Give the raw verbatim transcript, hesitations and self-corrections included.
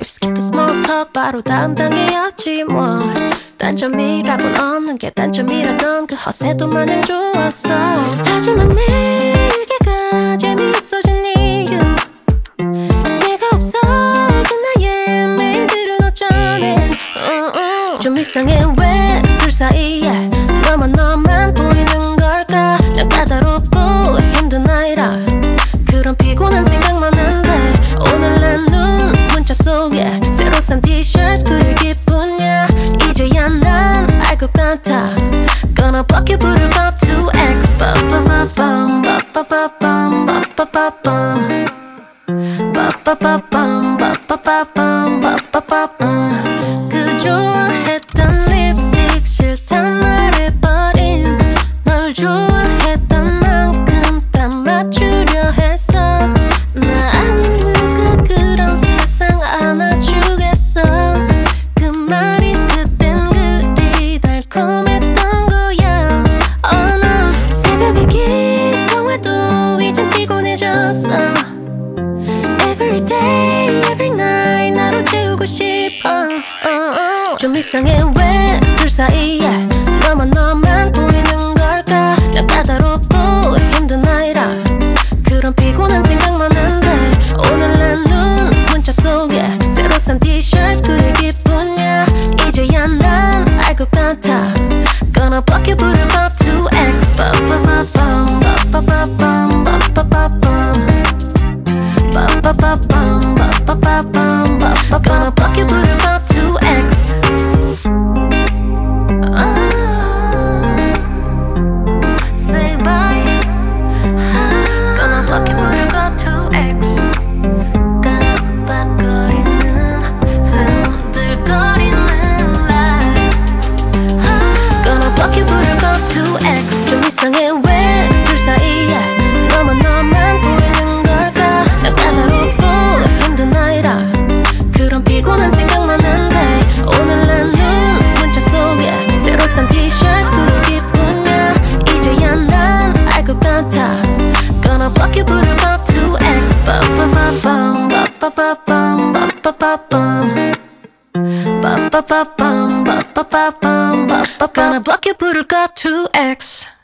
skip skip the small talk 바로 다음 단계였지 뭐 단점이라곤 없는 게 단점이라던 그 허세도 마냥 좋았어 하지만 내일개가 재미없어진 이유 내가 없어진 나의 메인들은 어쩌네 uh, uh. 좀 이상해 왜 둘 사이에 너만 너만 보이는 걸까 난 까다롭고 힘든 아이라 그런 피곤한 생각만 한데 오늘 난 눈 문자 속에 새로 산 티셔츠 그릴 기분이야 이제야 난 알 것 같아 Gonna block you 부를 것 투 엑스 빠빠빠밤 빠빠빠밤 빠빠빠밤 빠빠빠밤 빠빠빠밤 빠빠빠밤 그 좋아했던 립스틱 싫단 말해버린 널 좋아했던 만큼 다 맞추려 했어 나 아닌 누가 그런 세상 안아주겠어 그 말이 그땐 그리 달콤했던 거야 Oh no 새벽에 기통해도 이젠 피곤해졌어 Every day, every night 나로 채우고 싶어 uh, uh. 좀 이상해 왜 둘 사이에 너만 너만 보이는 걸까 난 까다롭고 힘든 아이라 그런 피곤한 생각만 한데 오늘 난 눈 문자 속에 새로 산 티셔츠 그릴 기분이야 이제야 난 알 것 같아 Gonna block you 부를 것 투 엑스 빠빠빠밤 빠빠빠밤 빠빠빠밤 빠빠빠밤 빠빠빠밤 빠빠빠밤 Gonna block you 부를 것 투 엑스 Say bye Gonna block you 부를 것 투 엑스 깜빡거리는 흔들거리는 light Gonna block you 부를 것 투 엑스 좀 이상해 왜 둘 사이에 너만 너만 보이는 걸까 난 까다롭고 힘든 아이라 그런 피곤한 생각만 한데 오늘 난 눈 문자 속에 새로 산 티셔츠 그릴 기분이야 이제야 난 알 것 같아 Gonna block you 부를 것 투 엑스 빠빠빠밤 빠빠빠밤 빠빠빠밤 빠빠빠밤 빠빠빠밤 빠빠빠밤 Gonna block you 부를 것 투 엑스